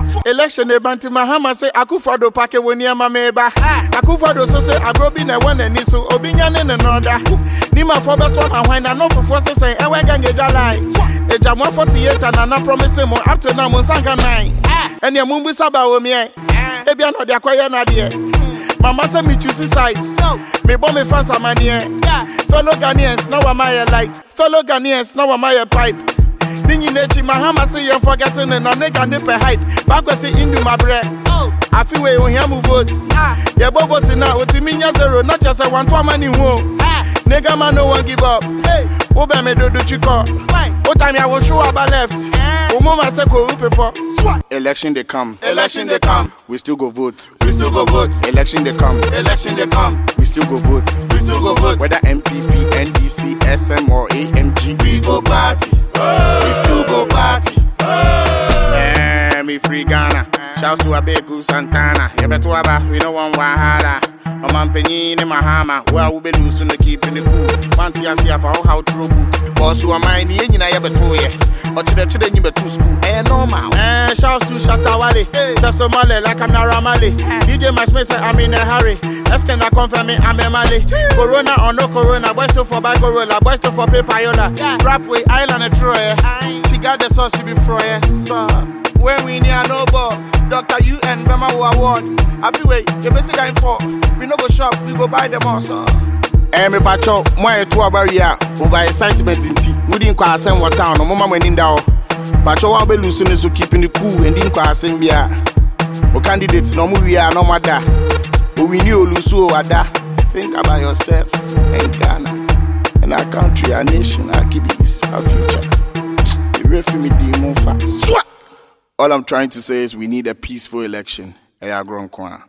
Election Banti Mahama say Akufo-Addo pake woni ama meba. Akufo-Addo so say agrobi na one ani so obinya ne noda. Nima for beto ahwan na no fofo say ewe gange dalai. Ejamo 48 and na promise mo up to now mo sanka 9. Ene mumbu saba wo me e. Ebia no de akoye na de. Mama say me choose sides. Me bomb me fans amanie. Fellow Ghanaians now am I light. Fellow Ghanaians now am I pipe. Ninyi nechi Mahama say you forgetting and nigga nipe hype. Back we say indu my bread. I feel we on here move vote. Yeah, but vote now. Otiminya 0, not just a 1 to money home. Nigga man no one give up. Hey, Oba me do chiko. What time I will show up I left. Mama say go people. Election they come. Election they come. We still go vote. We still go vote. Election they come. Election they come. We still go vote. We still go vote. Whether MPP, NDC, SM or AMG, we go party. We still go party. Me free Ghana. Shouts to Abeku Santana. Yebetuaba, we don't want Wahara. Oman Penny in Mahama. Well, we be losing the keeping the cool. Fantia for how trouble. Boss who are mine, you know, Yabetoye. Or to the children, you be to school. Normal. Shouts to Shatawale. Tasomale, like I'm Naramale. DJ Masme say I'm in a hurry. Let's can I confirm me, I'm a Mali. Corona or no Corona. Boys to for Bagorola. Boys to for Papayola. Rapway, Island and Troy. She got the sauce, she be froye. So. When we near no ball, Dr. UN Bema Award. I feel way, you basic guy for. We no go shop, we go buy them also. Me bacho, moi to abaria, over excitement in tea. We didn't quite send what town, no mama went in down. Bacho will be losing so keeping the cool and didn't quite send me out. No candidates, no movie, no matter. But we knew Lusu Ada. Think about yourself and Ghana, and our country, our nation, our kiddies, our future. The refugee demon fat. Swat! All I'm trying to say is we need a peaceful election.